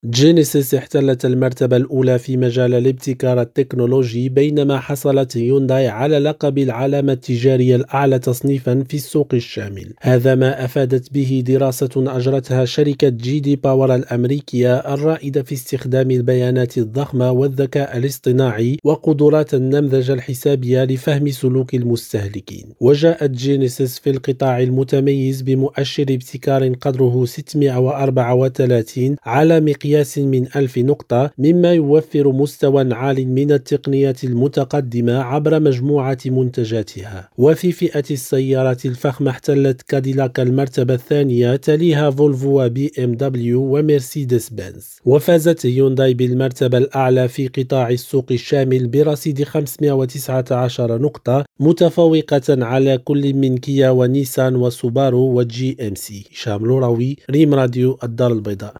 جينيسيس احتلت المرتبة الأولى في مجال الابتكار التكنولوجي، بينما حصلت هيونداي على لقب العلامة التجارية الأعلى تصنيفا في السوق الشامل. هذا ما أفادت به دراسة أجرتها شركة جي دي باور الأمريكية الرائدة في استخدام البيانات الضخمة والذكاء الاصطناعي وقدرات النمذجة الحسابية لفهم سلوك المستهلكين. وجاءت جينيسيس في القطاع المتميز بمؤشر ابتكار قدره 634 على مقياس من 1000 نقطة، مما يوفر مستوى عال من التقنيات المتقدمة عبر مجموعة منتجاتها. وفي فئة السيارات الفخمة احتلت كاديلاك المرتبة الثانية، تليها فولفو وبي ام دبليو ومرسيدس بنز. وفازت هيونداي بالمرتبة الأعلى في قطاع السوق الشامل برصيد 519 نقطة، متفوقة على كل من كيا ونيسان وسوبارو وجي ام سي. هشام لوراوي، ريم راديو الدار البيضاء.